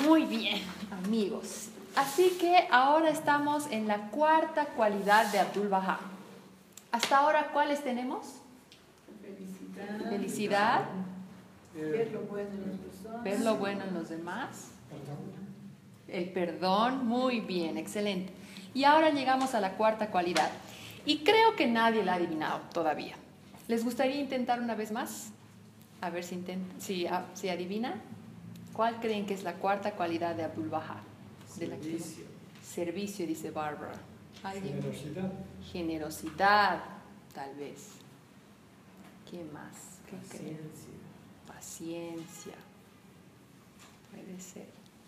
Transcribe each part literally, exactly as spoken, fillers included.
Muy bien, amigos. Así que ahora estamos en la cuarta cualidad de Abdu'l-Bahá. Hasta ahora, ¿cuáles tenemos? Felicidad. Felicidad. Ver lo bueno en las personas. Ver lo bueno en los demás. El perdón. Muy bien, excelente. Y ahora llegamos a la cuarta cualidad. Y creo que nadie la ha adivinado todavía. ¿Les gustaría intentar una vez más? A ver si, intent- si, ah, si adivina. ¿Cuál creen que es la cuarta cualidad de Abdu'l-Bahá? Servicio. Servicio, dice Bárbara. ¿Alguien? Generosidad. Generosidad, tal vez. ¿Qué más? ¿Qué creen? Paciencia. Paciencia. Puede ser.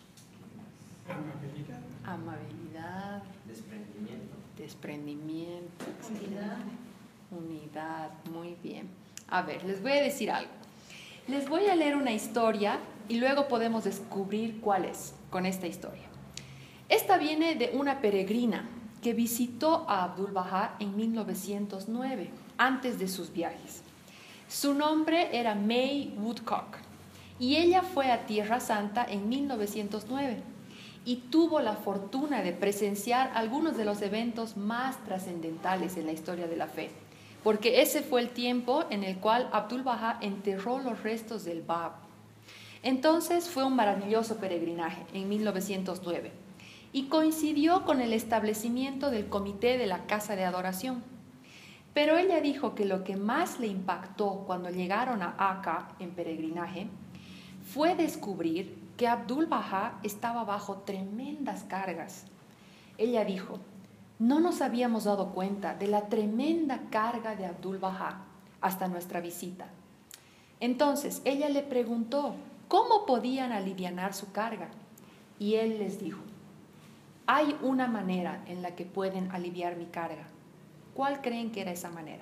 Amabilidad. Amabilidad. Desprendimiento. Desprendimiento. Unidad. Unidad. Muy bien. A ver, les voy a decir algo. Les voy a leer una historia y luego podemos descubrir cuál es con esta historia. Esta viene de una peregrina que visitó a Abdu'l-Bahá en mil novecientos nueve, antes de sus viajes. Su nombre era May Woodcock y ella fue a Tierra Santa en mil novecientos nueve y tuvo la fortuna de presenciar algunos de los eventos más trascendentales en la historia de la fe, porque ese fue el tiempo en el cual Abdu'l-Bahá enterró los restos del Bab. Entonces fue un maravilloso peregrinaje en mil novecientos nueve y coincidió con el establecimiento del comité de la Casa de Adoración. Pero ella dijo que lo que más le impactó cuando llegaron a Acá en peregrinaje fue descubrir que Abdu'l-Bahá estaba bajo tremendas cargas. Ella dijo: no nos habíamos dado cuenta de la tremenda carga de Abdu'l-Bahá hasta nuestra visita. Entonces ella le preguntó cómo podían alivianar su carga y él les dijo: hay una manera en la que pueden aliviar mi carga. ¿Cuál creen que era esa manera?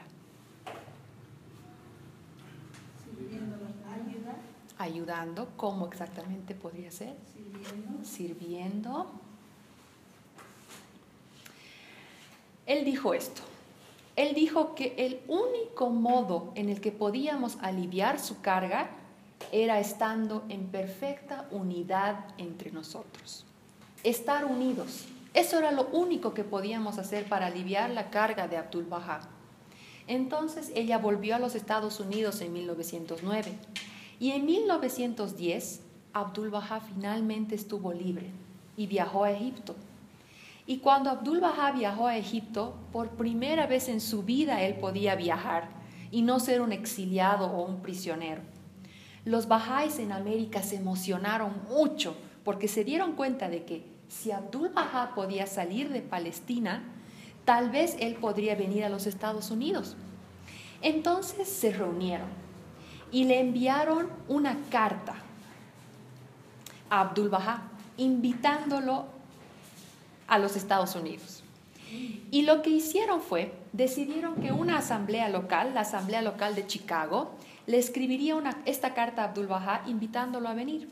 Sirviendo a los demás. Ayudando. ¿Cómo exactamente podría ser? Sirviendo. Sirviendo. Él dijo esto. Él dijo que el único modo en el que podíamos aliviar su carga era estando en perfecta unidad entre nosotros. Estar unidos. Eso era lo único que podíamos hacer para aliviar la carga de Abdu'l-Bahá. Entonces ella volvió a los Estados Unidos en mil novecientos nueve y en mil novecientos diez Abdu'l-Bahá finalmente estuvo libre y viajó a Egipto. Y cuando Abdu'l-Bahá viajó a Egipto, por primera vez en su vida él podía viajar y no ser un exiliado o un prisionero. Los bahá'ís en América se emocionaron mucho porque se dieron cuenta de que si Abdu'l-Bahá podía salir de Palestina, tal vez él podría venir a los Estados Unidos. Entonces se reunieron y le enviaron una carta a Abdu'l-Bahá invitándolo a los Estados Unidos. Y lo que hicieron fue, decidieron que una asamblea local, la asamblea local de Chicago, le escribiría una, esta carta a Abdu'l-Bahá invitándolo a venir.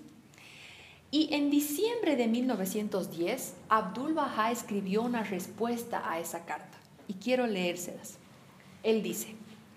Y en diciembre de mil novecientos diez, Abdu'l-Bahá escribió una respuesta a esa carta. Y quiero leérselas. Él dice: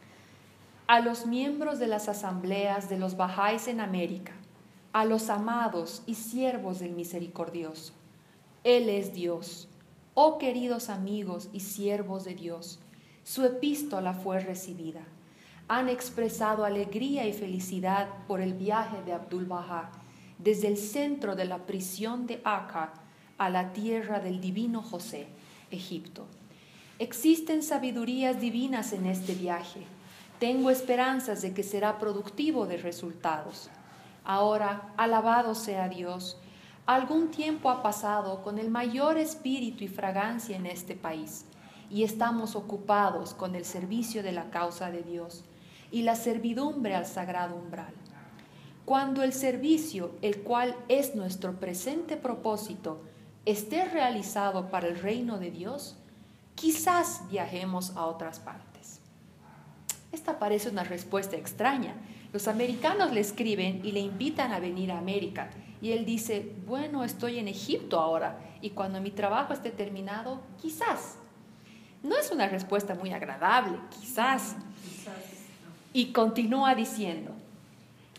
a los miembros de las asambleas de los bahá'ís en América, a los amados y siervos del misericordioso, Él es Dios. Oh queridos amigos y siervos de Dios, su epístola fue recibida. Han expresado alegría y felicidad por el viaje de Abdu'l-Bahá desde el centro de la prisión de Acá a la tierra del divino José, Egipto. Existen sabidurías divinas en este viaje. Tengo esperanzas de que será productivo de resultados. Ahora, alabado sea Dios. Algún tiempo ha pasado con el mayor espíritu y fragancia en este país y estamos ocupados con el servicio de la causa de Dios y la servidumbre al sagrado umbral. Cuando el servicio, el cual es nuestro presente propósito, esté realizado para el reino de Dios, quizás viajemos a otras partes. Esta parece una respuesta extraña. Los americanos le escriben y le invitan a venir a América. Y él dice: bueno, estoy en Egipto ahora y cuando mi trabajo esté terminado, quizás. No es una respuesta muy agradable, quizás. Y continúa diciendo: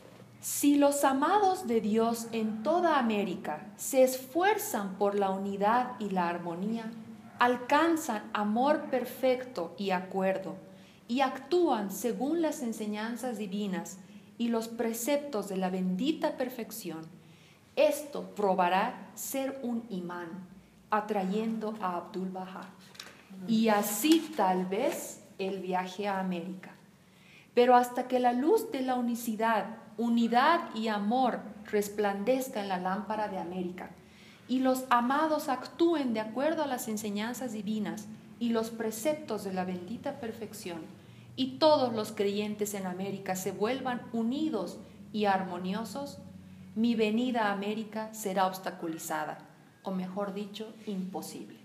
Si los amados de Dios en toda América se esfuerzan por la unidad y la armonía, alcanzan amor perfecto y acuerdo, y actúan según las enseñanzas divinas y los preceptos de la bendita perfección, esto probará ser un imán, atrayendo a Abdul-Bahá. Y así tal vez él viaje a América. Pero hasta que la luz de la unicidad, unidad y amor resplandezca en la lámpara de América, y los amados actúen de acuerdo a las enseñanzas divinas y los preceptos de la bendita perfección, y todos los creyentes en América se vuelvan unidos y armoniosos, mi venida a América será obstaculizada, o mejor dicho, imposible.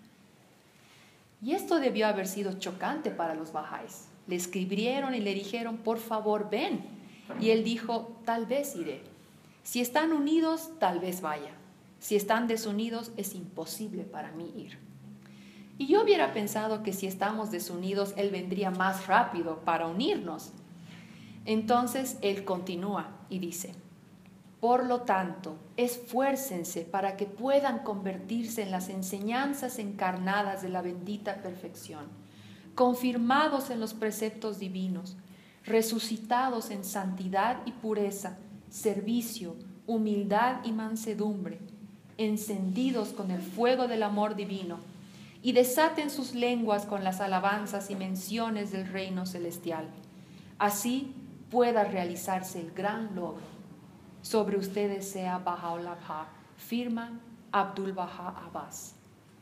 Y esto debió haber sido chocante para los bahá'ís. Le escribieron y le dijeron, por favor, ven. Y él dijo, tal vez iré. Si están unidos, tal vez vaya. Si están desunidos, es imposible para mí ir. Y yo hubiera pensado que si estamos desunidos, él vendría más rápido para unirnos. Entonces él continúa y dice, por lo tanto, esfuércense para que puedan convertirse en las enseñanzas encarnadas de la bendita perfección, confirmados en los preceptos divinos, resucitados en santidad y pureza, servicio, humildad y mansedumbre, encendidos con el fuego del amor divino, y desaten sus lenguas con las alabanzas y menciones del reino celestial. Así pueda realizarse el gran logro. Sobre ustedes sea Baha'u'lláh, firma Abdul-Bahá Abbas.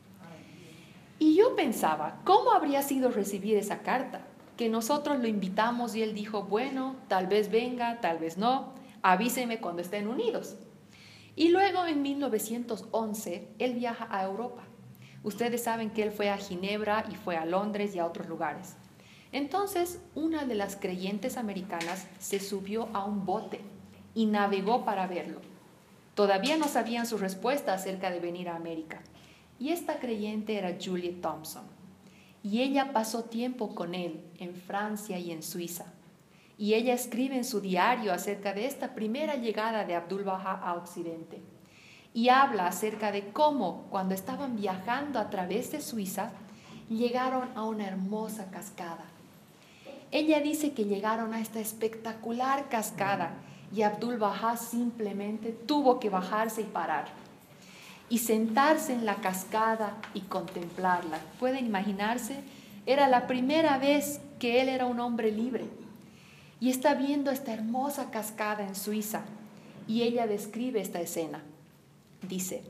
Y yo pensaba, ¿cómo habría sido recibir esa carta? Que nosotros lo invitamos y él dijo, bueno, tal vez venga, tal vez no, avísenme cuando estén unidos. Y luego en mil novecientos once, él viaja a Europa. Ustedes saben que él fue a Ginebra y fue a Londres y a otros lugares. Entonces, una de las creyentes americanas se subió a un bote y navegó para verlo. Todavía no sabían su respuesta acerca de venir a América. Y esta creyente era Juliet Thompson. Y ella pasó tiempo con él en Francia y en Suiza. Y ella escribe en su diario acerca de esta primera llegada de Abdul-Bahá a Occidente. Y habla acerca de cómo, cuando estaban viajando a través de Suiza, llegaron a una hermosa cascada. Ella dice que llegaron a esta espectacular cascada y Abdul-Bahá simplemente tuvo que bajarse y parar y sentarse en la cascada y contemplarla. ¿Pueden imaginarse? Era la primera vez que él era un hombre libre y está viendo esta hermosa cascada en Suiza, y ella describe esta escena. Dice,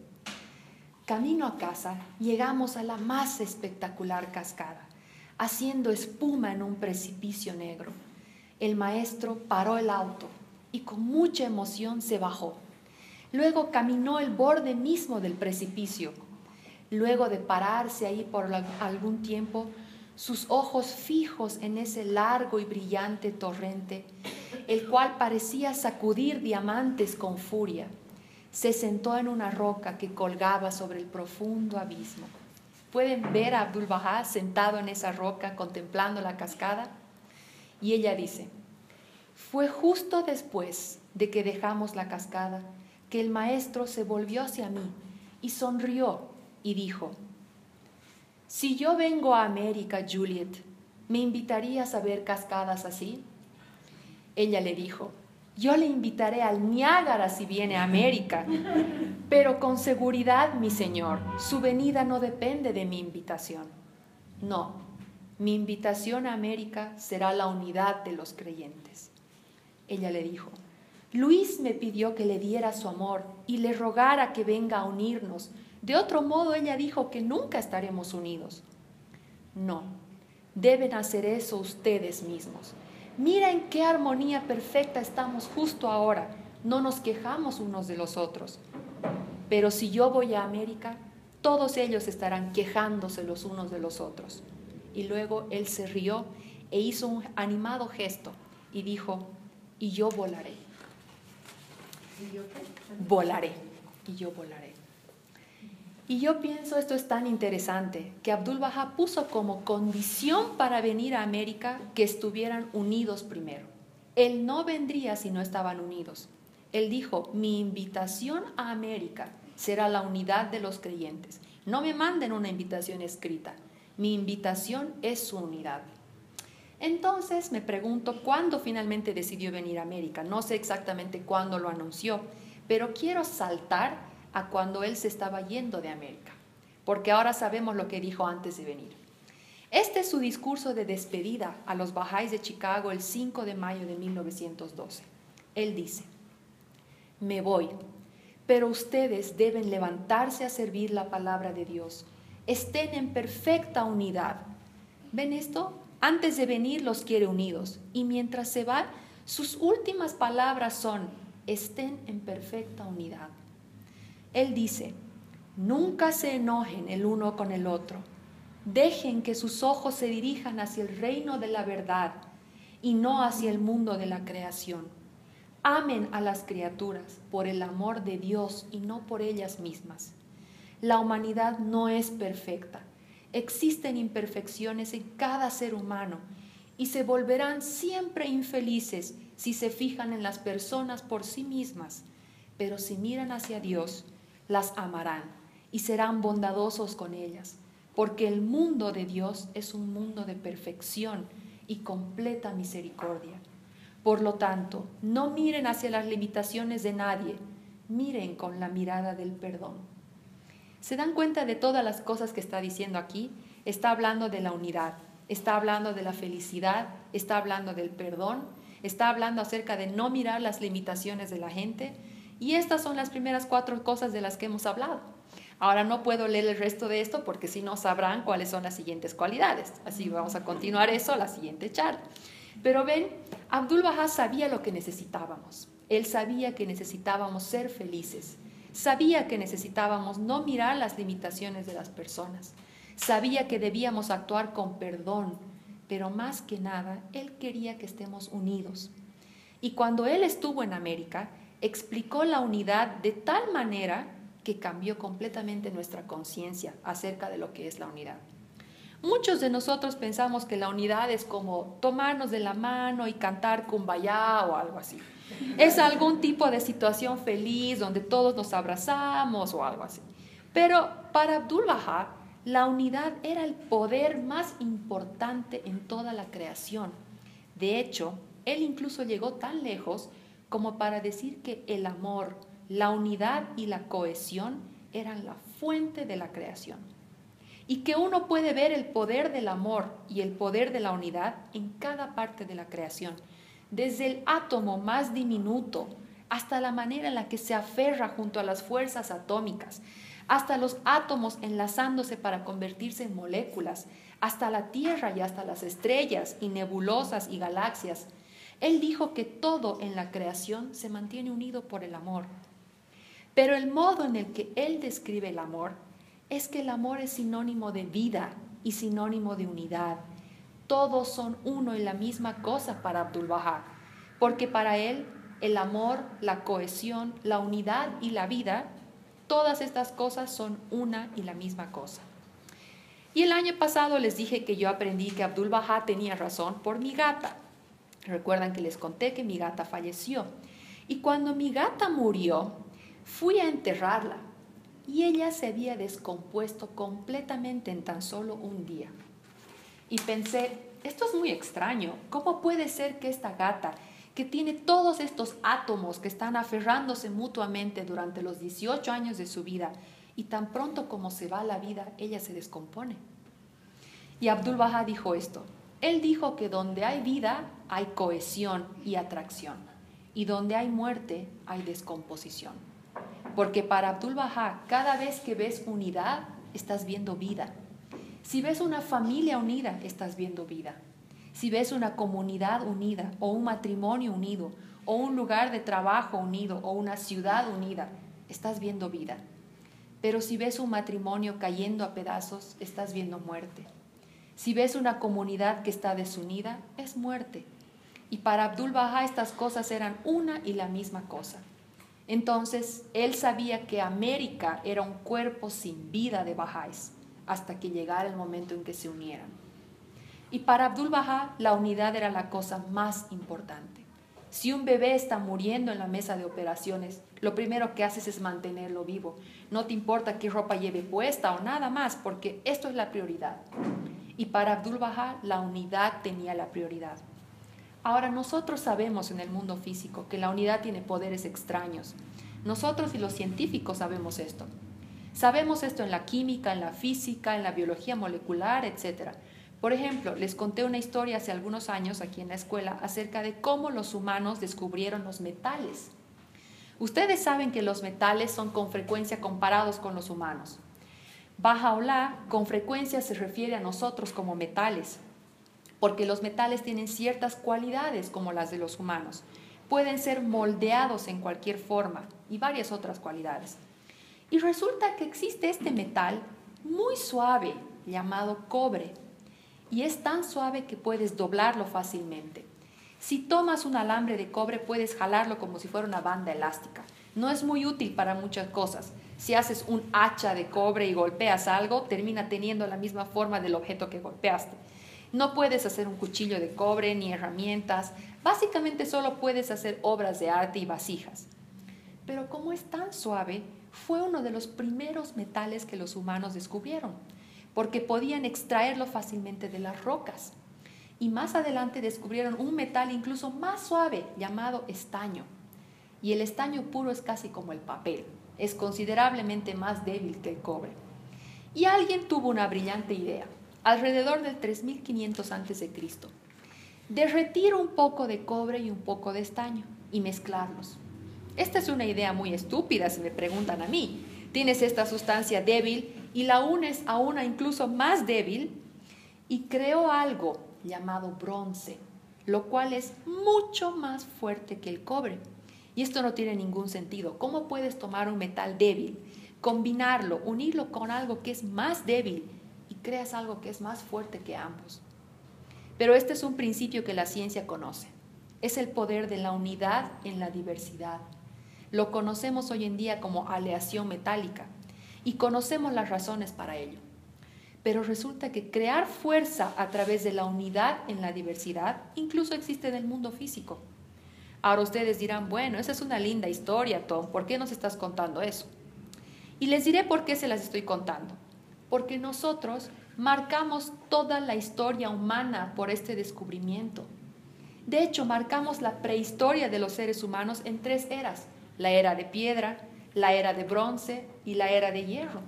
camino a casa llegamos a la más espectacular cascada, haciendo espuma en un precipicio negro. El maestro paró el auto y con mucha emoción se bajó. Luego caminó el borde mismo del precipicio. Luego de pararse ahí por algún tiempo, sus ojos fijos en ese largo y brillante torrente, el cual parecía sacudir diamantes con furia, se sentó en una roca que colgaba sobre el profundo abismo. ¿Pueden ver a Abdul-Bahá sentado en esa roca contemplando la cascada? Y ella dice, fue justo después de que dejamos la cascada que el maestro se volvió hacia mí y sonrió y dijo, si yo vengo a América, Juliet, ¿me invitarías a ver cascadas así? Ella le dijo, yo le invitaré al Niágara si viene a América, pero con seguridad, mi señor, su venida no depende de mi invitación. No, mi invitación a América será la unidad de los creyentes. Ella le dijo, Luis me pidió que le diera su amor y le rogara que venga a unirnos. De otro modo, ella dijo que nunca estaremos unidos. No, deben hacer eso ustedes mismos. Mira en qué armonía perfecta estamos justo ahora. No nos quejamos unos de los otros. Pero si yo voy a América, todos ellos estarán quejándose los unos de los otros. Y luego él se rió e hizo un animado gesto y dijo, y yo volaré. ¿Y yo qué? Volaré. Y yo volaré. Y yo pienso, esto es tan interesante, que Abdul-Bahá puso como condición para venir a América que estuvieran unidos primero. Él no vendría si no estaban unidos. Él dijo, mi invitación a América será la unidad de los creyentes. No me manden una invitación escrita. Mi invitación es su unidad. Entonces me pregunto cuándo finalmente decidió venir a América. No sé exactamente cuándo lo anunció, pero quiero saltar a cuando él se estaba yendo de América, porque ahora sabemos lo que dijo antes de venir. Este es su discurso de despedida a los Bahá'ís de Chicago el cinco de mayo de mil novecientos doce. Él dice, me voy, pero ustedes deben levantarse a servir la palabra de Dios. Estén en perfecta unidad. ¿Ven esto? Antes de venir los quiere unidos, y mientras se va, sus últimas palabras son, estén en perfecta unidad. Él dice, nunca se enojen el uno con el otro. Dejen que sus ojos se dirijan hacia el reino de la verdad y no hacia el mundo de la creación. Amen a las criaturas por el amor de Dios y no por ellas mismas. La humanidad no es perfecta. Existen imperfecciones en cada ser humano y se volverán siempre infelices si se fijan en las personas por sí mismas. Pero si miran hacia Dios, las amarán y serán bondadosos con ellas, porque el mundo de Dios es un mundo de perfección y completa misericordia. Por lo tanto, no miren hacia las limitaciones de nadie, miren con la mirada del perdón. ¿Se dan cuenta de todas las cosas que está diciendo aquí? Está hablando de la unidad, está hablando de la felicidad, está hablando del perdón, está hablando acerca de no mirar las limitaciones de la gente. Y estas son las primeras cuatro cosas de las que hemos hablado. Ahora no puedo leer el resto de esto porque si no sabrán cuáles son las siguientes cualidades. Así vamos a continuar eso la siguiente charla. Pero ven, Abdul-Bahá sabía lo que necesitábamos. Él sabía que necesitábamos ser felices. Sabía que necesitábamos no mirar las limitaciones de las personas. Sabía que debíamos actuar con perdón. Pero más que nada, él quería que estemos unidos. Y cuando él estuvo en América, explicó la unidad de tal manera que cambió completamente nuestra conciencia acerca de lo que es la unidad. Muchos de nosotros pensamos que la unidad es como tomarnos de la mano y cantar Kumbaya o algo así. Es algún tipo de situación feliz donde todos nos abrazamos o algo así. Pero para Abdul-Bahá, la unidad era el poder más importante en toda la creación. De hecho, él incluso llegó tan lejos como para decir que el amor, la unidad y la cohesión eran la fuente de la creación. Y que uno puede ver el poder del amor y el poder de la unidad en cada parte de la creación, desde el átomo más diminuto hasta la manera en la que se aferra junto a las fuerzas atómicas, hasta los átomos enlazándose para convertirse en moléculas, hasta la Tierra y hasta las estrellas y nebulosas y galaxias. Él dijo que todo en la creación se mantiene unido por el amor. Pero el modo en el que él describe el amor es que el amor es sinónimo de vida y sinónimo de unidad. Todos son uno y la misma cosa para Abdul-Bahá, porque para él el amor, la cohesión, la unidad y la vida, todas estas cosas son una y la misma cosa. Y el año pasado les dije que yo aprendí que Abdul-Bahá tenía razón por mi gata. Recuerdan que les conté que mi gata falleció. Y cuando mi gata murió, fui a enterrarla. Y ella se había descompuesto completamente en tan solo un día. Y pensé, esto es muy extraño. ¿Cómo puede ser que esta gata, que tiene todos estos átomos que están aferrándose mutuamente durante los dieciocho años de su vida, y tan pronto como se va la vida, ella se descompone? Y Abdul-Bahá dijo esto. Él dijo que donde hay vida, hay cohesión y atracción. Y donde hay muerte, hay descomposición. Porque para Abdul-Bahá, cada vez que ves unidad, estás viendo vida. Si ves una familia unida, estás viendo vida. Si ves una comunidad unida, o un matrimonio unido, o un lugar de trabajo unido, o una ciudad unida, estás viendo vida. Pero si ves un matrimonio cayendo a pedazos, estás viendo muerte. Si ves una comunidad que está desunida, es muerte. Y para Abdul-Bahá estas cosas eran una y la misma cosa. Entonces, él sabía que América era un cuerpo sin vida de Bahá'ís, hasta que llegara el momento en que se unieran. Y para Abdul-Bahá, la unidad era la cosa más importante. Si un bebé está muriendo en la mesa de operaciones, lo primero que haces es mantenerlo vivo. No te importa qué ropa lleve puesta o nada más, porque esto es la prioridad. Y para Abdu'l-Bahá, la unidad tenía la prioridad. Ahora, nosotros sabemos en el mundo físico que la unidad tiene poderes extraños. Nosotros y los científicos sabemos esto. Sabemos esto en la química, en la física, en la biología molecular, etcétera. Por ejemplo, les conté una historia hace algunos años aquí en la escuela acerca de cómo los humanos descubrieron los metales. Ustedes saben que los metales son con frecuencia comparados con los humanos. Baha'u'lláh con frecuencia se refiere a nosotros como metales, porque los metales tienen ciertas cualidades como las de los humanos. Pueden ser moldeados en cualquier forma y varias otras cualidades. Y resulta que existe este metal muy suave llamado cobre. Y es tan suave que puedes doblarlo fácilmente. Si tomas un alambre de cobre, puedes jalarlo como si fuera una banda elástica. No es muy útil para muchas cosas. Si haces un hacha de cobre y golpeas algo, termina teniendo la misma forma del objeto que golpeaste. No puedes hacer un cuchillo de cobre ni herramientas. Básicamente solo puedes hacer obras de arte y vasijas. Pero como es tan suave, fue uno de los primeros metales que los humanos descubrieron, porque podían extraerlo fácilmente de las rocas. Y más adelante descubrieron un metal incluso más suave llamado estaño. Y el estaño puro es casi como el papel, es considerablemente más débil que el cobre. Y alguien tuvo una brillante idea, alrededor del tres mil quinientos antes de Cristo, derretir un poco de cobre y un poco de estaño y mezclarlos. Esta es una idea muy estúpida si me preguntan a mí. Tienes esta sustancia débil y la unes a una incluso más débil y creó algo llamado bronce, lo cual es mucho más fuerte que el cobre. Y esto no tiene ningún sentido. ¿Cómo puedes tomar un metal débil, combinarlo, unirlo con algo que es más débil y creas algo que es más fuerte que ambos? Pero este es un principio que la ciencia conoce. Es el poder de la unidad en la diversidad. Lo conocemos hoy en día como aleación metálica y conocemos las razones para ello. Pero resulta que crear fuerza a través de la unidad en la diversidad incluso existe en el mundo físico. Ahora ustedes dirán, bueno, esa es una linda historia, Tom, ¿por qué nos estás contando eso? Y les diré por qué se las estoy contando. Porque nosotros marcamos toda la historia humana por este descubrimiento. De hecho, marcamos la prehistoria de los seres humanos en tres eras: la era de piedra, la era de bronce y la era de hierro.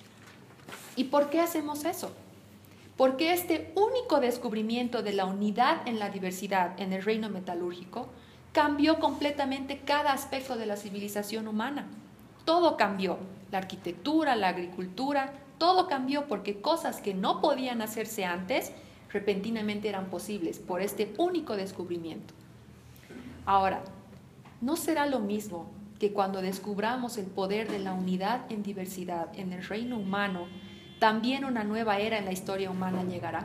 ¿Y por qué hacemos eso? Porque este único descubrimiento de la unidad en la diversidad en el reino metalúrgico cambió completamente cada aspecto de la civilización humana. Todo cambió, la arquitectura, la agricultura, todo cambió porque cosas que no podían hacerse antes repentinamente eran posibles por este único descubrimiento. Ahora, ¿no será lo mismo que cuando descubramos el poder de la unidad en diversidad en el reino humano, también una nueva era en la historia humana llegará?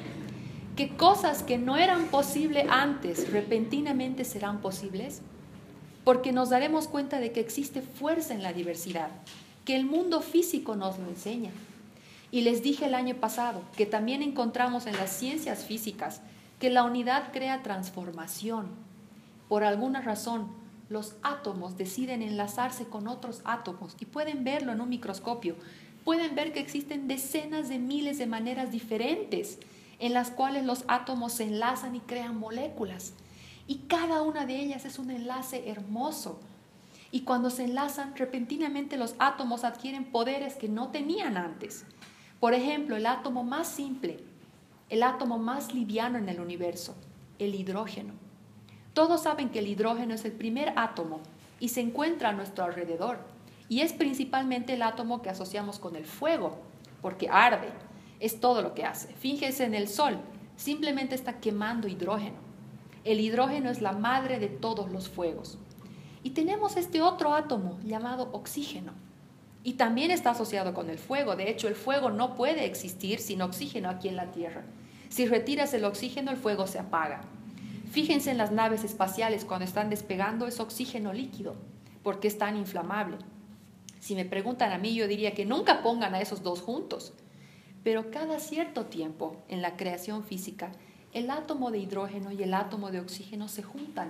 ¿Que cosas que no eran posibles antes repentinamente serán posibles? Porque nos daremos cuenta de que existe fuerza en la diversidad, que el mundo físico nos lo enseña. Y les dije el año pasado que también encontramos en las ciencias físicas que la unidad crea transformación. Por alguna razón, los átomos deciden enlazarse con otros átomos y pueden verlo en un microscopio. Pueden ver que existen decenas de miles de maneras diferentes en las cuales los átomos se enlazan y crean moléculas. Y cada una de ellas es un enlace hermoso. Y cuando se enlazan, repentinamente los átomos adquieren poderes que no tenían antes. Por ejemplo, el átomo más simple, el átomo más liviano en el universo, el hidrógeno. Todos saben que el hidrógeno es el primer átomo y se encuentra a nuestro alrededor. Y es principalmente el átomo que asociamos con el fuego, porque arde. Es todo lo que hace. Fíjense en el sol, simplemente está quemando hidrógeno. El hidrógeno es la madre de todos los fuegos. Y tenemos este otro átomo llamado oxígeno. Y también está asociado con el fuego. De hecho, el fuego no puede existir sin oxígeno aquí en la Tierra. Si retiras el oxígeno, el fuego se apaga. Fíjense en las naves espaciales, cuando están despegando es oxígeno líquido, porque es tan inflamable. Si me preguntan a mí, yo diría que nunca pongan a esos dos juntos. Pero cada cierto tiempo, en la creación física, el átomo de hidrógeno y el átomo de oxígeno se juntan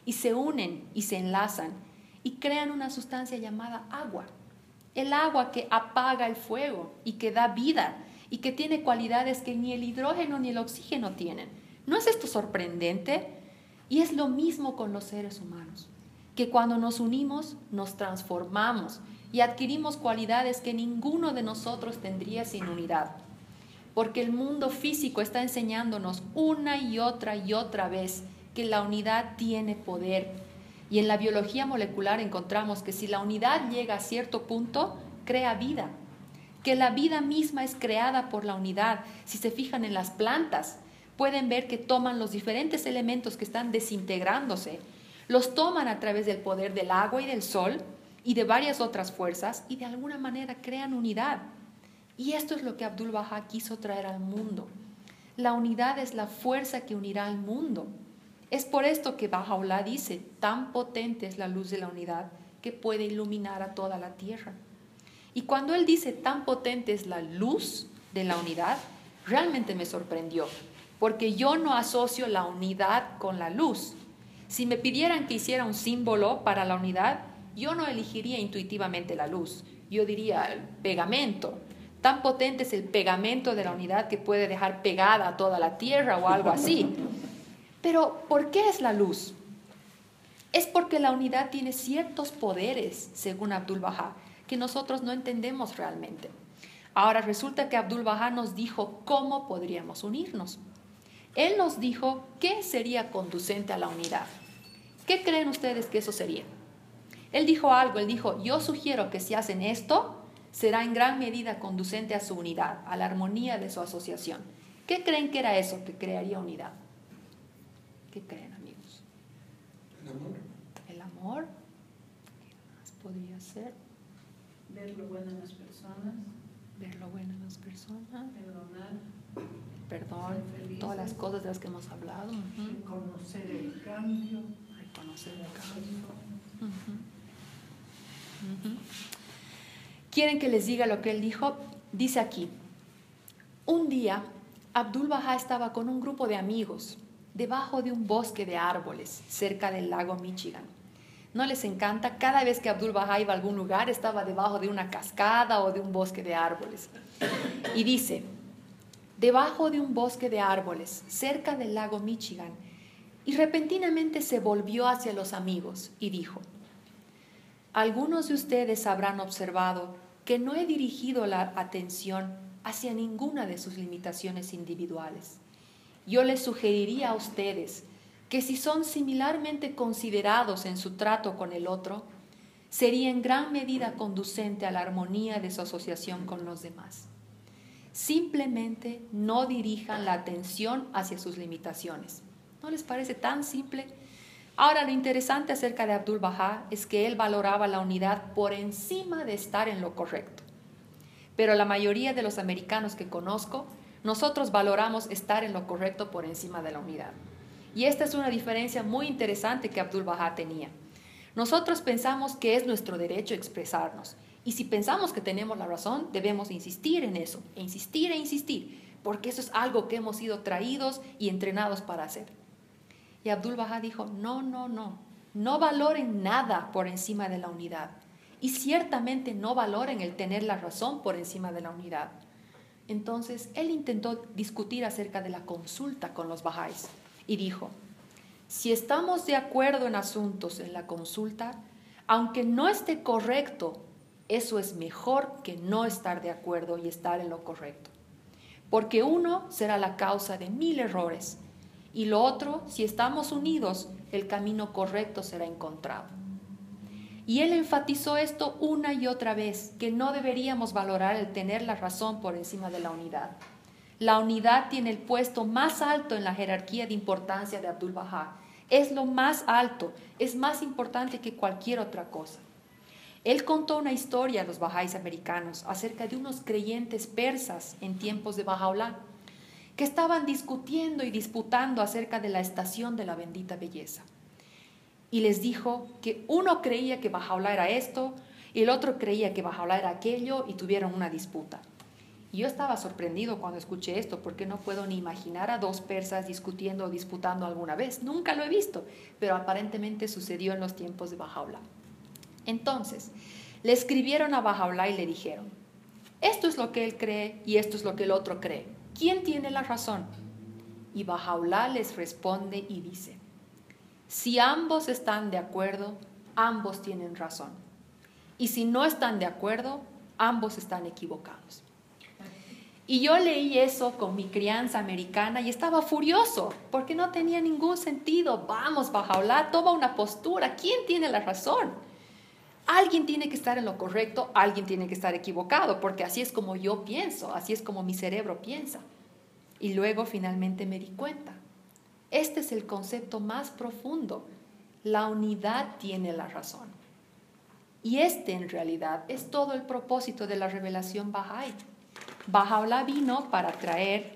y se unen y se enlazan y crean una sustancia llamada agua. El agua que apaga el fuego y que da vida y que tiene cualidades que ni el hidrógeno ni el oxígeno tienen. ¿No es esto sorprendente? Y es lo mismo con los seres humanos, que cuando nos unimos nos transformamos y adquirimos cualidades que ninguno de nosotros tendría sin unidad. Porque el mundo físico está enseñándonos una y otra y otra vez que la unidad tiene poder. Y en la biología molecular encontramos que si la unidad llega a cierto punto, crea vida. Que la vida misma es creada por la unidad. Si se fijan en las plantas, pueden ver que toman los diferentes elementos que están desintegrándose, los toman a través del poder del agua y del sol y de varias otras fuerzas y de alguna manera crean unidad. Y esto es lo que Abdu'l-Bahá quiso traer al mundo. La unidad es la fuerza que unirá al mundo. Es por esto que Baha'u'lláh dice, tan potente es la luz de la unidad que puede iluminar a toda la tierra. Y cuando él dice, tan potente es la luz de la unidad, realmente me sorprendió, porque yo no asocio la unidad con la luz. Si me pidieran que hiciera un símbolo para la unidad, yo no elegiría intuitivamente la luz. Yo diría el pegamento. Tan potente es el pegamento de la unidad que puede dejar pegada a toda la tierra o algo así. Pero, ¿por qué es la luz? Es porque la unidad tiene ciertos poderes, según Abdu'l-Bahá, que nosotros no entendemos realmente. Ahora, resulta que Abdu'l-Bahá nos dijo cómo podríamos unirnos. Él nos dijo qué sería conducente a la unidad. ¿Qué creen ustedes que eso sería? Él dijo algo, él dijo, yo sugiero que si hacen esto, será en gran medida conducente a su unidad, a la armonía de su asociación. ¿Qué creen que era eso que crearía unidad? ¿Qué creen, amigos? El amor. El amor. ¿Qué más podría ser? Ver lo bueno en las personas. Ver lo bueno en las personas. Perdonar. Perdón, Ser felices. todas las cosas de las que hemos hablado. Uh-huh. Conocer el cambio. Reconocer el cambio. Uh-huh. Uh-huh. ¿Quieren que les diga lo que él dijo? Dice aquí, un día Abdu'l-Bahá estaba con un grupo de amigos debajo de un bosque de árboles cerca del lago Michigan. ¿No les encanta? Cada vez que Abdu'l-Bahá iba a algún lugar estaba debajo de una cascada o de un bosque de árboles. Y dice, debajo de un bosque de árboles cerca del lago Michigan, y repentinamente se volvió hacia los amigos y dijo, algunos de ustedes habrán observado que no he dirigido la atención hacia ninguna de sus limitaciones individuales. Yo les sugeriría a ustedes que si son similarmente considerados en su trato con el otro, sería en gran medida conducente a la armonía de su asociación con los demás. Simplemente no dirijan la atención hacia sus limitaciones. ¿No les parece tan simple? Ahora, lo interesante acerca de Abdu'l-Bahá es que él valoraba la unidad por encima de estar en lo correcto. Pero la mayoría de los americanos que conozco, nosotros valoramos estar en lo correcto por encima de la unidad. Y esta es una diferencia muy interesante que Abdu'l-Bahá tenía. Nosotros pensamos que es nuestro derecho expresarnos. Y si pensamos que tenemos la razón, debemos insistir en eso, e insistir e insistir, porque eso es algo que hemos sido traídos y entrenados para hacer. Y Abdu'l-Bahá dijo, no, no, no, no valoren nada por encima de la unidad. Y ciertamente no valoren el tener la razón por encima de la unidad. Entonces, él intentó discutir acerca de la consulta con los bahá'ís y dijo, si estamos de acuerdo en asuntos en la consulta, aunque no esté correcto, eso es mejor que no estar de acuerdo y estar en lo correcto. Porque uno será la causa de mil errores, y lo otro, si estamos unidos, el camino correcto será encontrado. Y él enfatizó esto una y otra vez, que no deberíamos valorar el tener la razón por encima de la unidad. La unidad tiene el puesto más alto en la jerarquía de importancia de Abdu'l-Bahá. Es lo más alto, es más importante que cualquier otra cosa. Él contó una historia a los bahá'ís americanos acerca de unos creyentes persas en tiempos de Baha'u'lláh, que estaban discutiendo y disputando acerca de la estación de la bendita belleza. Y les dijo que uno creía que Baha'u'lláh era esto y el otro creía que Baha'u'lláh era aquello y tuvieron una disputa. Y yo estaba sorprendido cuando escuché esto, porque no puedo ni imaginar a dos persas discutiendo o disputando alguna vez. Nunca lo he visto, pero aparentemente sucedió en los tiempos de Bahá'u'lláh. Entonces, le escribieron a Bahá'u'lláh y le dijeron, esto es lo que él cree y esto es lo que el otro cree. ¿Quién tiene la razón? Y Bahá'u'lláh les responde y dice, si ambos están de acuerdo, ambos tienen razón. Y si no están de acuerdo, ambos están equivocados. Y yo leí eso con mi crianza americana y estaba furioso, porque no tenía ningún sentido. Vamos, Bahá'u'lláh, toma una postura. ¿Quién tiene la razón? Alguien tiene que estar en lo correcto, alguien tiene que estar equivocado, porque así es como yo pienso, así es como mi cerebro piensa. Y luego finalmente me di cuenta. Este es el concepto más profundo. La unidad tiene la razón. Y este en realidad es todo el propósito de la revelación Bahá'í. Bahá'u'lláh vino para traer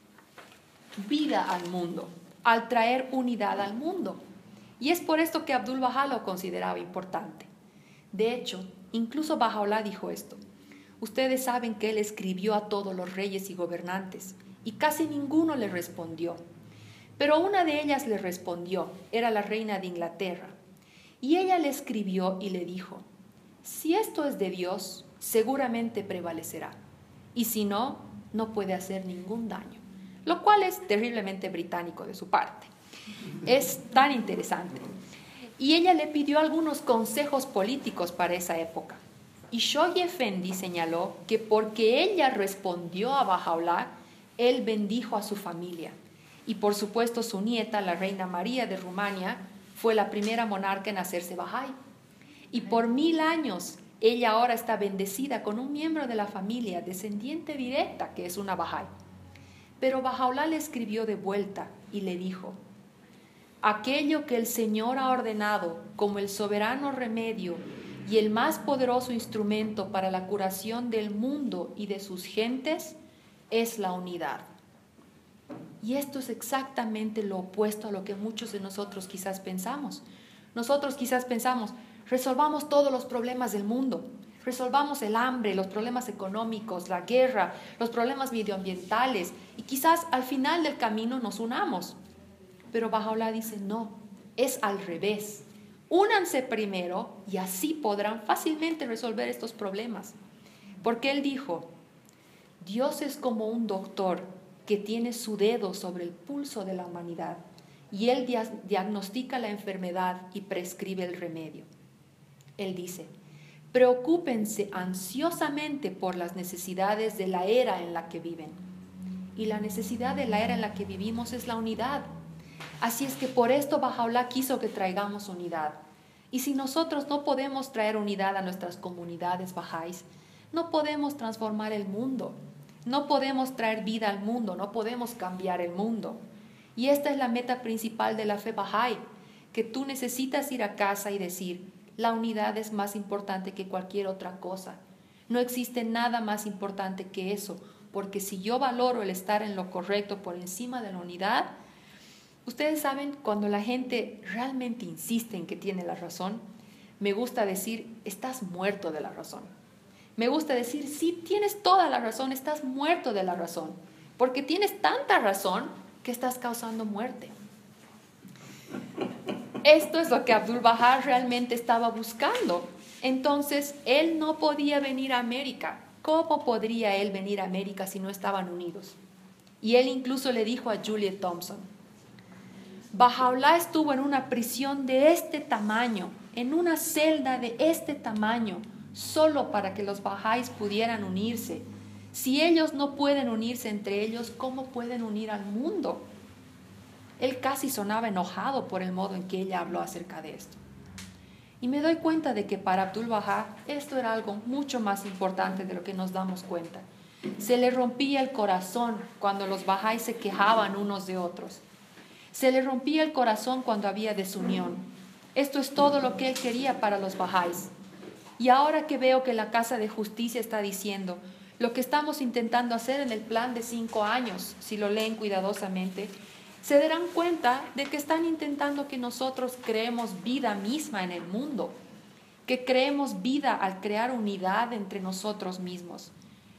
vida al mundo, al traer unidad al mundo. Y es por esto que Abdul-Bahá lo consideraba importante. De hecho, incluso Bahá'u'lláh dijo esto. Ustedes saben que él escribió a todos los reyes y gobernantes y casi ninguno le respondió. Pero una de ellas le respondió, era la reina de Inglaterra. Y ella le escribió y le dijo, si esto es de Dios, seguramente prevalecerá. Y si no, no puede hacer ningún daño. Lo cual es terriblemente británico de su parte. Es tan interesante. Y ella le pidió algunos consejos políticos para esa época. Y Shoghi Effendi señaló que porque ella respondió a Bahá'u'lláh, él bendijo a su familia. Y por supuesto su nieta, la reina María de Rumania, fue la primera monarca en hacerse Bahá'í. Y por mil años ella ahora está bendecida con un miembro de la familia, descendiente directa, que es una Bahá'í. Pero Bahá'u'lláh le escribió de vuelta y le dijo, aquello que el Señor ha ordenado como el soberano remedio y el más poderoso instrumento para la curación del mundo y de sus gentes es la unidad. Y esto es exactamente lo opuesto a lo que muchos de nosotros quizás pensamos. Nosotros quizás pensamos, resolvamos todos los problemas del mundo, resolvamos el hambre, los problemas económicos, la guerra, los problemas medioambientales y quizás al final del camino nos unamos. Pero Bahá'u'lláh dice, no, es al revés. Únanse primero y así podrán fácilmente resolver estos problemas. Porque él dijo, Dios es como un doctor que tiene su dedo sobre el pulso de la humanidad y él dia- diagnostica la enfermedad y prescribe el remedio. Él dice, preocúpense ansiosamente por las necesidades de la era en la que viven. Y la necesidad de la era en la que vivimos es la unidad. Así es que por esto Bahá'u'lláh quiso que traigamos unidad. Y si nosotros no podemos traer unidad a nuestras comunidades bahá'ís, no podemos transformar el mundo, no podemos traer vida al mundo, no podemos cambiar el mundo. Y esta es la meta principal de la fe bahá'í, que tú necesitas ir a casa y decir, la unidad es más importante que cualquier otra cosa. No existe nada más importante que eso, porque si yo valoro el estar en lo correcto por encima de la unidad, ustedes saben, cuando la gente realmente insiste en que tiene la razón, me gusta decir, estás muerto de la razón. Me gusta decir, sí, tienes toda la razón, estás muerto de la razón, porque tienes tanta razón que estás causando muerte. Esto es lo que Abdul-Bahá realmente estaba buscando. Entonces, él no podía venir a América. ¿Cómo podría él venir a América si no estaban unidos? Y él incluso le dijo a Juliet Thompson, Bahá'u'lláh estuvo en una prisión de este tamaño, en una celda de este tamaño, solo para que los bahá'ís pudieran unirse. Si ellos no pueden unirse entre ellos, ¿cómo pueden unir al mundo? Él casi sonaba enojado por el modo en que ella habló acerca de esto. Y me doy cuenta de que para Abdul-Bahá esto era algo mucho más importante de lo que nos damos cuenta. Se le rompía el corazón cuando los bahá'ís se quejaban unos de otros. Se le rompía el corazón cuando había desunión. Esto es todo lo que él quería para los bahá'ís. Y ahora que veo que la Casa de Justicia está diciendo lo que estamos intentando hacer en el plan de cinco años, si lo leen cuidadosamente, se darán cuenta de que están intentando que nosotros creemos vida misma en el mundo, que creemos vida al crear unidad entre nosotros mismos.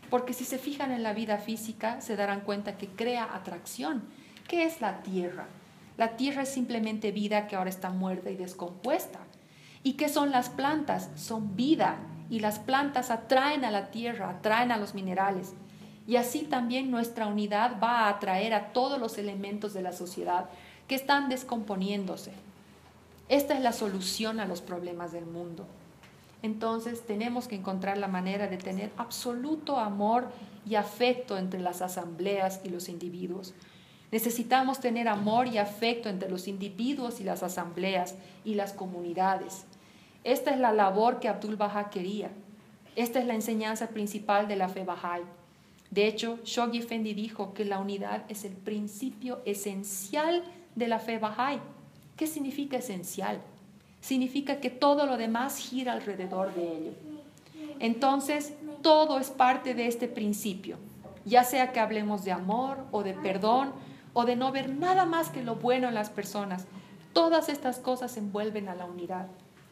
Porque si se fijan en la vida física, se darán cuenta que crea atracción. ¿Qué es la tierra? La tierra es simplemente vida que ahora está muerta y descompuesta. ¿Y qué son las plantas? Son vida. Y las plantas atraen a la tierra, atraen a los minerales. Y así también nuestra unidad va a atraer a todos los elementos de la sociedad que están descomponiéndose. Esta es la solución a los problemas del mundo. Entonces tenemos que encontrar la manera de tener absoluto amor y afecto entre las asambleas y los individuos. Necesitamos tener amor y afecto entre los individuos y las asambleas y las comunidades. Esta es la labor que Abdul Baha quería. Esta es la enseñanza principal de la fe Bahá'í. De hecho, Shoghi Effendi dijo que la unidad es el principio esencial de la fe Bahá'í. ¿Qué significa esencial? Significa que todo lo demás gira alrededor de ello. Entonces, todo es parte de este principio, ya sea que hablemos de amor o de perdón o de no ver nada más que lo bueno en las personas. Todas estas cosas envuelven a la unidad.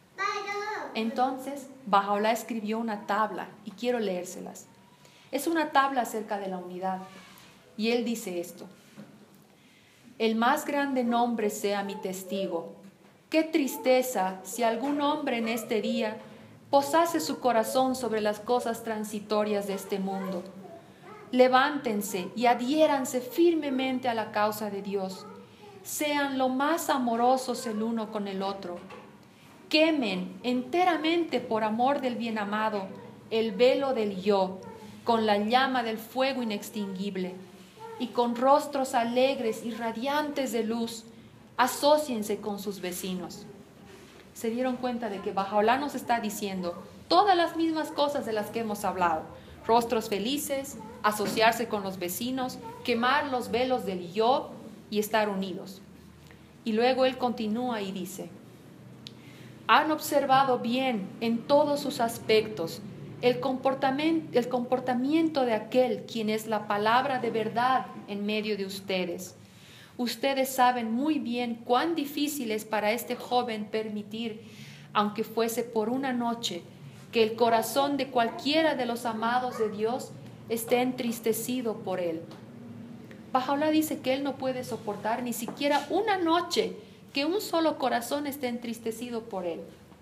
Entonces, Baha'u'lláh escribió una tabla y quiero leérselas. Es una tabla acerca de la unidad y él dice esto: el más grande nombre sea mi testigo. Qué tristeza si algún hombre en este día posase su corazón sobre las cosas transitorias de este mundo. Levántense y adhiéranse firmemente a la causa de Dios. Sean lo más amorosos el uno con el otro. Quemen enteramente por amor del bien amado el velo del yo con la llama del fuego inextinguible y con rostros alegres y radiantes de luz asóciense con sus vecinos. Se dieron cuenta de que Baha'u'lláh nos está diciendo todas las mismas cosas de las que hemos hablado: rostros felices, asociarse con los vecinos, quemar los velos del yo y estar unidos. Y luego él continúa y dice: han observado bien en todos sus aspectos el comportamiento, el comportamiento de aquel quien es la palabra de verdad en medio de ustedes. Ustedes saben muy bien cuán difícil es para este joven permitir, aunque fuese por una noche, que el corazón de cualquiera de los amados de Dios esté entristecido por él. Baha'u'lláh dice que él no puede soportar ni siquiera una noche que un solo corazón esté entristecido por él.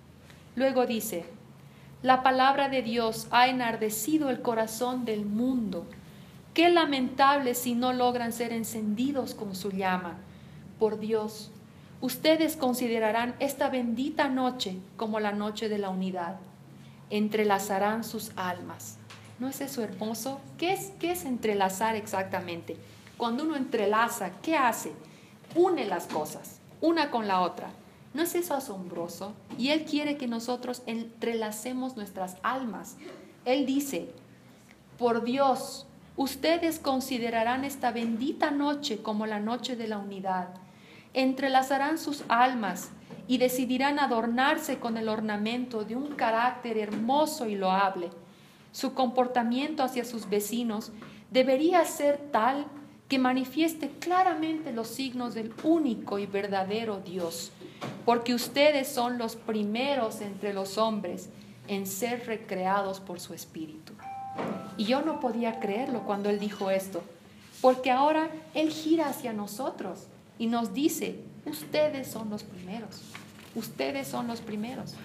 Luego dice: la palabra de Dios ha enardecido el corazón del mundo. Qué lamentable si no logran ser encendidos con su llama. Por Dios, ustedes considerarán esta bendita noche como la noche de la unidad. Entrelazarán sus almas. ¿No es eso hermoso? ¿Qué es, qué es entrelazar exactamente? Cuando uno entrelaza, ¿qué hace? Une las cosas, una con la otra. ¿No es eso asombroso? Y Él quiere que nosotros entrelacemos nuestras almas. Él dice: por Dios, ustedes considerarán esta bendita noche como la noche de la unidad. Entrelazarán sus almas y decidirán adornarse con el ornamento de un carácter hermoso y loable. Su comportamiento hacia sus vecinos debería ser tal que manifieste claramente los signos del único y verdadero Dios, porque ustedes son los primeros entre los hombres en ser recreados por su espíritu. Y yo no podía creerlo cuando él dijo esto, porque ahora él gira hacia nosotros y nos dice: ustedes son los primeros, ustedes son los primeros.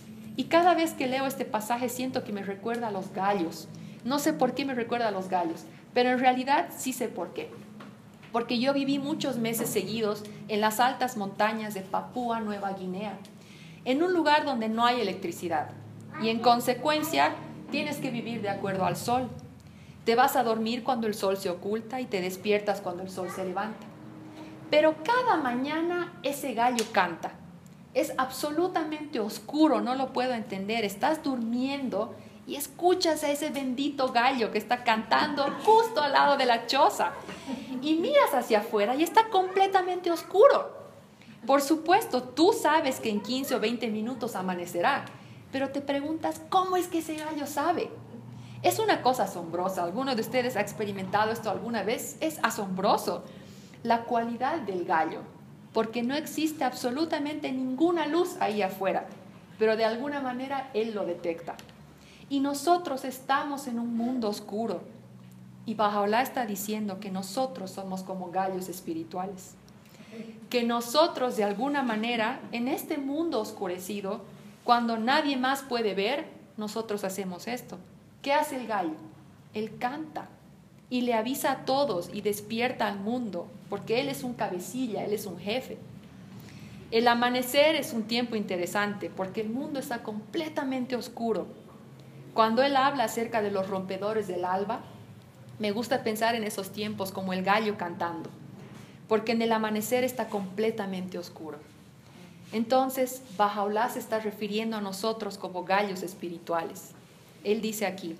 Y cada vez que leo este pasaje siento que me recuerda a los gallos. No sé por qué me recuerda a los gallos, pero en realidad sí sé por qué. Porque yo viví muchos meses seguidos en las altas montañas de Papúa Nueva Guinea, en un lugar donde no hay electricidad. Y en consecuencia tienes que vivir de acuerdo al sol. Te vas a dormir cuando el sol se oculta y te despiertas cuando el sol se levanta. Pero cada mañana ese gallo canta. Es absolutamente oscuro, no lo puedo entender. Estás durmiendo y escuchas a ese bendito gallo que está cantando justo al lado de la choza. Y miras hacia afuera y está completamente oscuro. Por supuesto, tú sabes que en quince o veinte minutos amanecerá, pero te preguntas, ¿cómo es que ese gallo sabe? Es una cosa asombrosa. ¿Alguno de ustedes ha experimentado esto alguna vez? Es asombroso la cualidad del gallo, porque no existe absolutamente ninguna luz ahí afuera, pero de alguna manera él lo detecta. Y nosotros estamos en un mundo oscuro. Y Baha'u'lláh está diciendo que nosotros somos como gallos espirituales. Que nosotros de alguna manera, en este mundo oscurecido, cuando nadie más puede ver, nosotros hacemos esto. ¿Qué hace el gallo? Él canta y le avisa a todos y despierta al mundo, porque él es un cabecilla, él es un jefe. El amanecer es un tiempo interesante, porque el mundo está completamente oscuro. Cuando él habla acerca de los rompedores del alba, me gusta pensar en esos tiempos como el gallo cantando, porque en el amanecer está completamente oscuro. Entonces, Baha'u'lláh se está refiriendo a nosotros como gallos espirituales. Él dice aquí: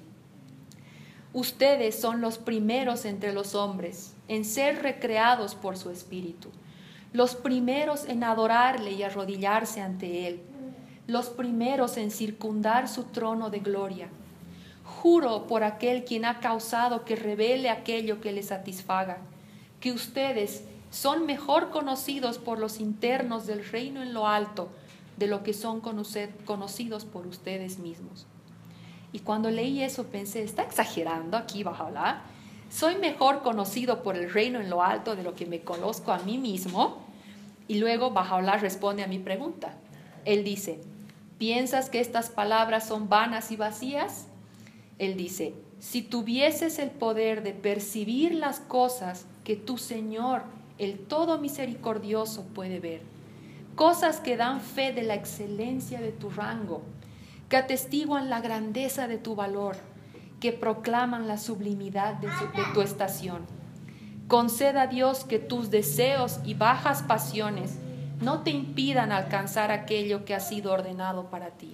ustedes son los primeros entre los hombres en ser recreados por su espíritu, los primeros en adorarle y arrodillarse ante él, los primeros en circundar su trono de gloria. Juro por aquel quien ha causado que revele aquello que le satisfaga, que ustedes son mejor conocidos por los internos del reino en lo alto de lo que son conocidos por ustedes mismos. Y cuando leí eso pensé, está exagerando aquí Baha'u'lláh. Soy mejor conocido por el reino en lo alto de lo que me conozco a mí mismo. Y luego Baha'u'lláh responde a mi pregunta. Él dice: ¿piensas que estas palabras son vanas y vacías? Él dice: si tuvieses el poder de percibir las cosas que tu Señor, el Todo Misericordioso, puede ver, cosas que dan fe de la excelencia de tu rango, que atestiguan la grandeza de tu valor, que proclaman la sublimidad de, su, de tu estación. Conceda a Dios que tus deseos y bajas pasiones no te impidan alcanzar aquello que ha sido ordenado para ti.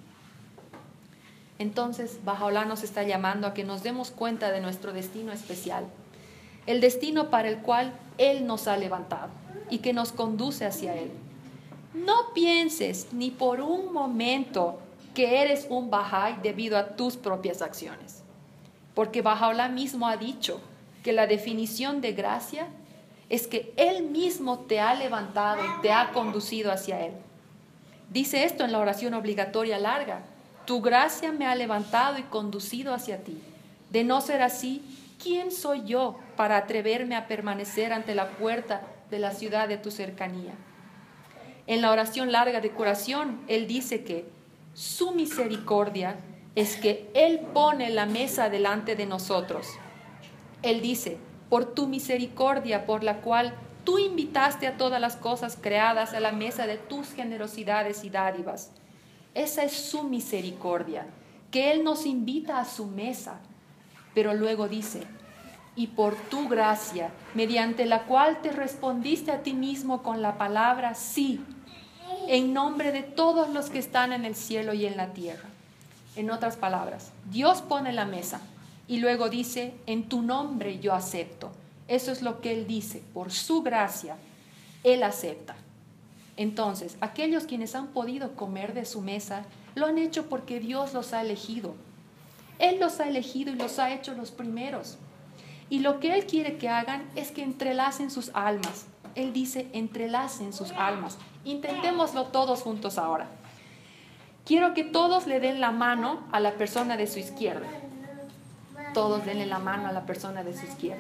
Entonces, Baha'u'lláh nos está llamando a que nos demos cuenta de nuestro destino especial, el destino para el cual Él nos ha levantado y que nos conduce hacia Él. No pienses ni por un momento que eres un Bahá'í debido a tus propias acciones, porque Baha'u'lláh mismo ha dicho que la definición de gracia es que Él mismo te ha levantado y te ha conducido hacia Él. Dice esto en la oración obligatoria larga: tu gracia me ha levantado y conducido hacia ti. De no ser así, ¿quién soy yo para atreverme a permanecer ante la puerta de la ciudad de tu cercanía? En la oración larga de curación, Él dice que su misericordia es que Él pone la mesa delante de nosotros. Él dice: por tu misericordia por la cual tú invitaste a todas las cosas creadas a la mesa de tus generosidades y dádivas. Esa es su misericordia, que Él nos invita a su mesa. Pero luego dice: y por tu gracia, mediante la cual te respondiste a ti mismo con la palabra sí, en nombre de todos los que están en el cielo y en la tierra. En otras palabras, Dios pone la mesa y luego dice: en tu nombre yo acepto. Eso es lo que Él dice: por su gracia, Él acepta. Entonces, aquellos quienes han podido comer de su mesa, lo han hecho porque Dios los ha elegido. Él los ha elegido y los ha hecho los primeros. Y lo que Él quiere que hagan es que entrelacen sus almas. Él dice: entrelacen sus almas. Intentémoslo todos juntos ahora. Quiero que todos le den la mano a la persona de su izquierda. Todos denle la mano a la persona de su izquierda.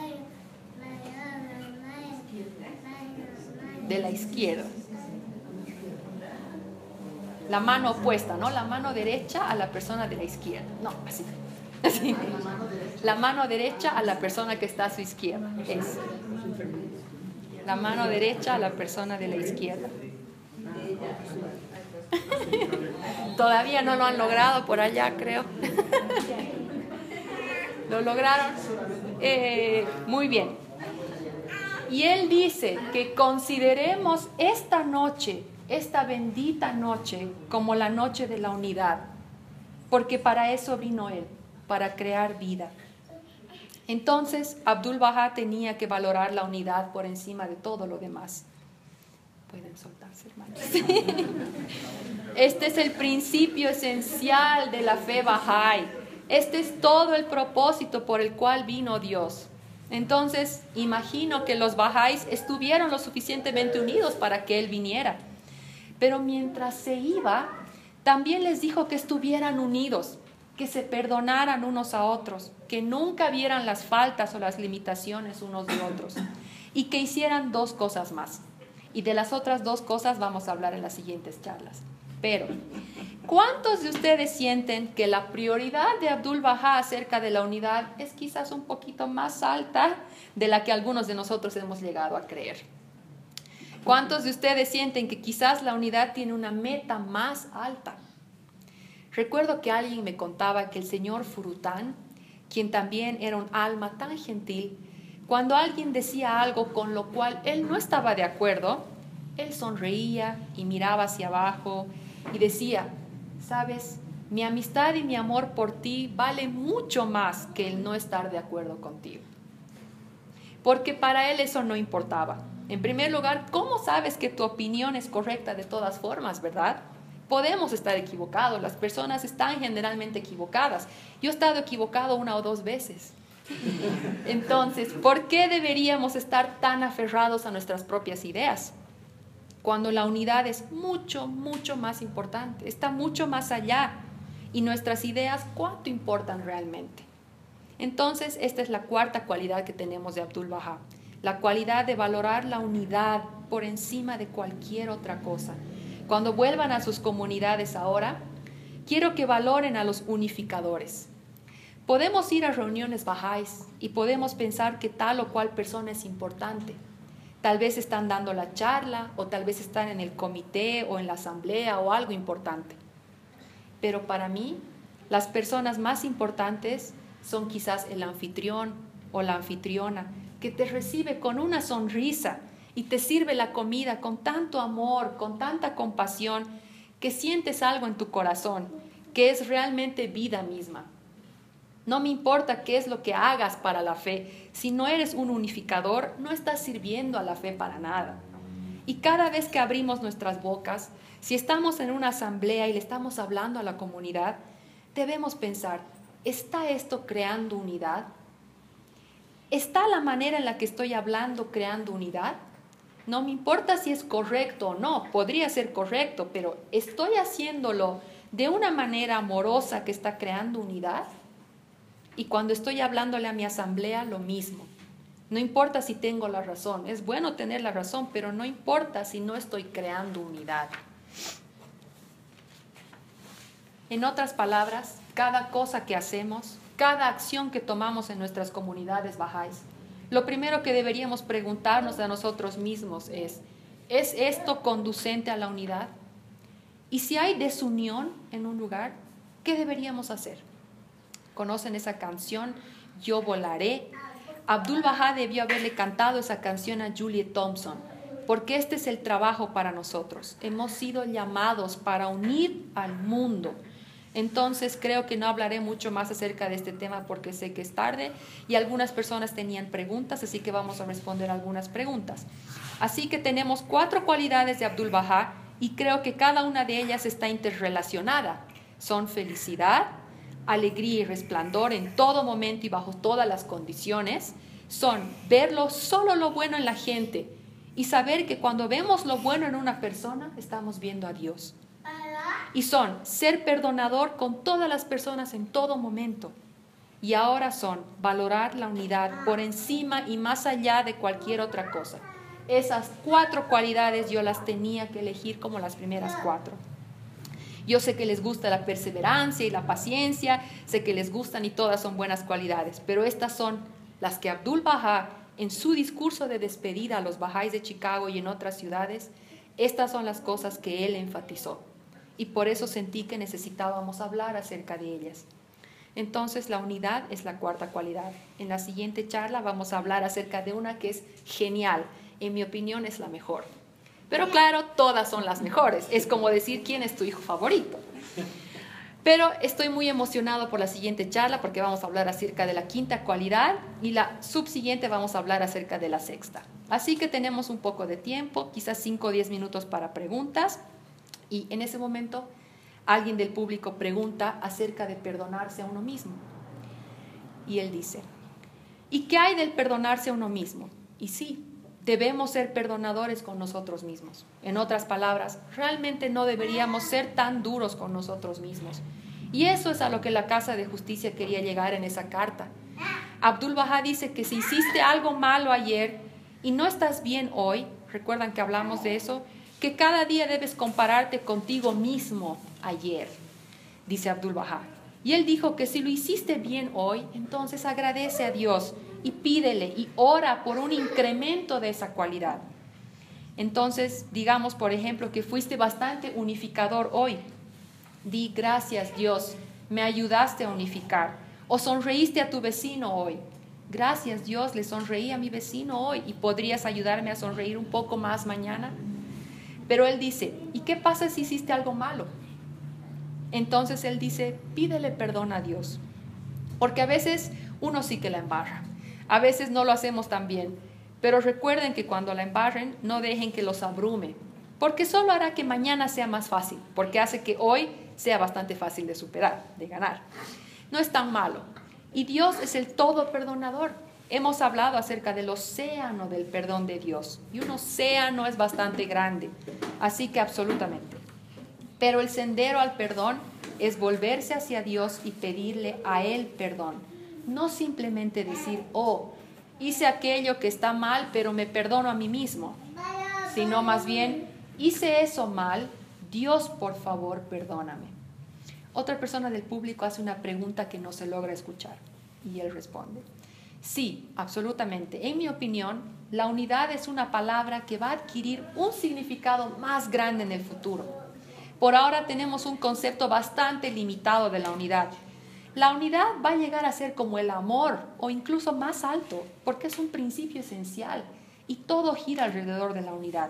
De la izquierda. La mano opuesta, ¿no? La mano derecha a la persona de la izquierda. No, así. así. La mano derecha a la persona que está a su izquierda. Es. La mano derecha a la persona de la izquierda. Todavía no lo han logrado por allá, creo. ¿Lo lograron? Eh, muy bien. Y Él dice que consideremos esta noche, esta bendita noche, como la noche de la unidad, porque para eso vino Él, para crear vida. Entonces, Abdul-Bahá tenía que valorar la unidad por encima de todo lo demás. Pueden soltarse, hermanos. Este es el principio esencial de la fe Bahá'í. Este es todo el propósito por el cual vino Dios. Entonces, imagino que los Bahá'ís estuvieron lo suficientemente unidos para que Él viniera. Pero mientras se iba, también les dijo que estuvieran unidos, que se perdonaran unos a otros, que nunca vieran las faltas o las limitaciones unos de otros y que hicieran dos cosas más. Y de las otras dos cosas vamos a hablar en las siguientes charlas. Pero, ¿cuántos de ustedes sienten que la prioridad de Abdu'l-Bahá acerca de la unidad es quizás un poquito más alta de la que algunos de nosotros hemos llegado a creer? ¿Cuántos de ustedes sienten que quizás la unidad tiene una meta más alta? Recuerdo que alguien me contaba que el señor Furután, quien también era un alma tan gentil, cuando alguien decía algo con lo cual él no estaba de acuerdo, él sonreía y miraba hacia abajo y decía, ¿sabes? Mi amistad y mi amor por ti vale mucho más que el no estar de acuerdo contigo. Porque para él eso no importaba. En primer lugar, ¿cómo sabes que tu opinión es correcta de todas formas, verdad? Podemos estar equivocados, las personas están generalmente equivocadas. Yo he estado equivocado una o dos veces. Entonces, ¿por qué deberíamos estar tan aferrados a nuestras propias ideas? Cuando la unidad es mucho, mucho más importante, está mucho más allá. Y nuestras ideas, ¿cuánto importan realmente? Entonces, esta es la cuarta cualidad que tenemos de Abdu'l-Bahá. La cualidad de valorar la unidad por encima de cualquier otra cosa. Cuando vuelvan a sus comunidades ahora, quiero que valoren a los unificadores. Podemos ir a reuniones bahá'ís y podemos pensar que tal o cual persona es importante. Tal vez están dando la charla o tal vez están en el comité o en la asamblea o algo importante. Pero para mí, las personas más importantes son quizás el anfitrión o la anfitriona que te recibe con una sonrisa y te sirve la comida con tanto amor, con tanta compasión, que sientes algo en tu corazón, que es realmente vida misma. No me importa qué es lo que hagas para la fe. Si no eres un unificador, no estás sirviendo a la fe para nada. Y cada vez que abrimos nuestras bocas, si estamos en una asamblea y le estamos hablando a la comunidad, debemos pensar, ¿está esto creando unidad? ¿Está la manera en la que estoy hablando creando unidad? No me importa si es correcto o no, podría ser correcto, pero ¿estoy haciéndolo de una manera amorosa que está creando unidad? Y cuando estoy hablándole a mi asamblea, lo mismo. No importa si tengo la razón, es bueno tener la razón, pero no importa si no estoy creando unidad. En otras palabras, cada cosa que hacemos, cada acción que tomamos en nuestras comunidades bahá'ís, lo primero que deberíamos preguntarnos a nosotros mismos es, ¿es esto conducente a la unidad? Y si hay desunión en un lugar, ¿qué deberíamos hacer? ¿Conocen esa canción, Yo volaré? Abdu'l-Bahá debió haberle cantado esa canción a Juliet Thompson, porque este es el trabajo para nosotros. Hemos sido llamados para unir al mundo. Entonces creo que no hablaré mucho más acerca de este tema porque sé que es tarde y algunas personas tenían preguntas, así que vamos a responder algunas preguntas. Así que tenemos cuatro cualidades de Abdu'l-Bahá y creo que cada una de ellas está interrelacionada. Son felicidad, alegría y resplandor en todo momento y bajo todas las condiciones. Son verlo solo lo bueno en la gente y saber que cuando vemos lo bueno en una persona estamos viendo a Dios. Y son ser perdonador con todas las personas en todo momento. Y ahora son valorar la unidad por encima y más allá de cualquier otra cosa. Esas cuatro cualidades yo las tenía que elegir como las primeras cuatro. Yo sé que les gusta la perseverancia y la paciencia, sé que les gustan y todas son buenas cualidades, pero estas son las que Abdu'l-Bahá, en su discurso de despedida a los bahá'ís de Chicago y en otras ciudades, estas son las cosas que él enfatizó. Y por eso sentí que necesitábamos hablar acerca de ellas. Entonces, la unidad es la cuarta cualidad. En la siguiente charla vamos a hablar acerca de una que es genial. En mi opinión es la mejor. Pero claro, todas son las mejores. Es como decir quién es tu hijo favorito. Pero estoy muy emocionado por la siguiente charla porque vamos a hablar acerca de la quinta cualidad y la subsiguiente vamos a hablar acerca de la sexta. Así que tenemos un poco de tiempo, quizás cinco o diez minutos para preguntas. Y en ese momento alguien del público pregunta acerca de perdonarse a uno mismo. Y él dice, ¿y qué hay del perdonarse a uno mismo? Y sí, debemos ser perdonadores con nosotros mismos. En otras palabras, realmente no deberíamos ser tan duros con nosotros mismos. Y eso es a lo que la Casa de Justicia quería llegar en esa carta. Abdu'l-Bahá dice que si hiciste algo malo ayer y no estás bien hoy, recuerdan que hablamos de eso, que cada día debes compararte contigo mismo ayer, dice Abdu'l-Bahá. Y él dijo que si lo hiciste bien hoy, entonces agradece a Dios y pídele y ora por un incremento de esa cualidad. Entonces, digamos, por ejemplo, que fuiste bastante unificador hoy. Di gracias, Dios, me ayudaste a unificar. O sonreíste a tu vecino hoy. Gracias, Dios, le sonreí a mi vecino hoy y podrías ayudarme a sonreír un poco más mañana. Pero él dice, ¿y qué pasa si hiciste algo malo? Entonces él dice, pídele perdón a Dios. Porque a veces uno sí que la embarra. A veces no lo hacemos tan bien. Pero recuerden que cuando la embarren, no dejen que los abrume. Porque solo hará que mañana sea más fácil. Porque hace que hoy sea bastante fácil de superar, de ganar. No es tan malo. Y Dios es el todo perdonador. Hemos hablado acerca del océano del perdón de Dios. Y un océano es bastante grande. Así que absolutamente. Pero el sendero al perdón es volverse hacia Dios y pedirle a Él perdón. No simplemente decir, oh, hice aquello que está mal, pero me perdono a mí mismo. Sino más bien, hice eso mal, Dios, por favor, perdóname. Otra persona del público hace una pregunta que no se logra escuchar. Y él responde, sí, absolutamente. En mi opinión, la unidad es una palabra que va a adquirir un significado más grande en el futuro. Por ahora tenemos un concepto bastante limitado de la unidad. La unidad va a llegar a ser como el amor o incluso más alto, porque es un principio esencial y todo gira alrededor de la unidad.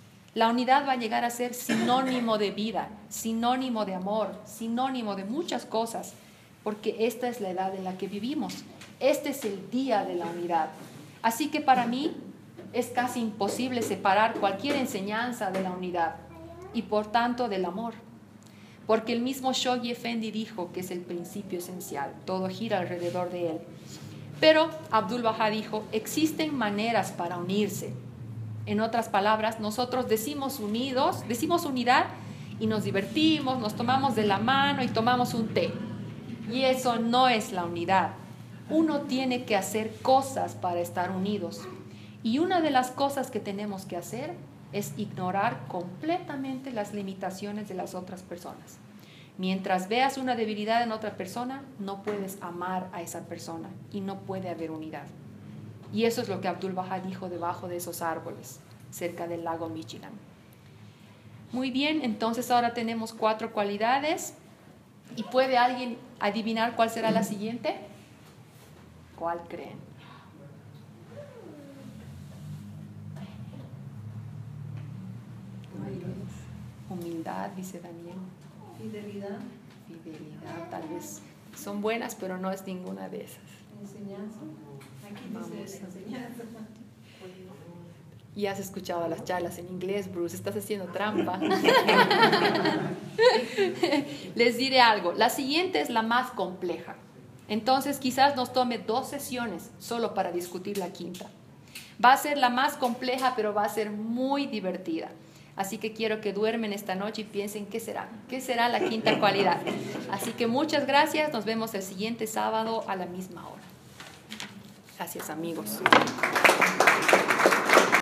La unidad va a llegar a ser sinónimo de vida, sinónimo de amor, sinónimo de muchas cosas, porque esta es la edad en la que vivimos. Este es el día de la unidad. Así que para mí es casi imposible separar cualquier enseñanza de la unidad y por tanto del amor. Porque el mismo Shoghi Effendi dijo que es el principio esencial, todo gira alrededor de él. Pero Abdu'l-Bahá dijo, existen maneras para unirse. En otras palabras, nosotros decimos unidos, decimos unidad y nos divertimos, nos tomamos de la mano y tomamos un té. Y eso no es la unidad. Uno tiene que hacer cosas para estar unidos. Y una de las cosas que tenemos que hacer es ignorar completamente las limitaciones de las otras personas. Mientras veas una debilidad en otra persona, no puedes amar a esa persona y no puede haber unidad. Y eso es lo que Abdu'l-Bahá dijo debajo de esos árboles, cerca del lago Michigan. Muy bien, entonces ahora tenemos cuatro cualidades. ¿Y puede alguien adivinar cuál será la siguiente? ¿Cuál creen? Humildad, dice Daniel. Fidelidad. Fidelidad, tal vez son buenas, pero no es ninguna de esas. Enseñanza. Aquí Vamos. dice enseñanza. Y has escuchado las charlas en inglés, Bruce, estás haciendo trampa. Les diré algo, la siguiente es la más compleja. Entonces quizás nos tome dos sesiones solo para discutir la quinta. Va a ser la más compleja, pero va a ser muy divertida. Así que quiero que duermen esta noche y piensen qué será, qué será la quinta cualidad. Así que muchas gracias, nos vemos el siguiente sábado a la misma hora. Gracias, amigos.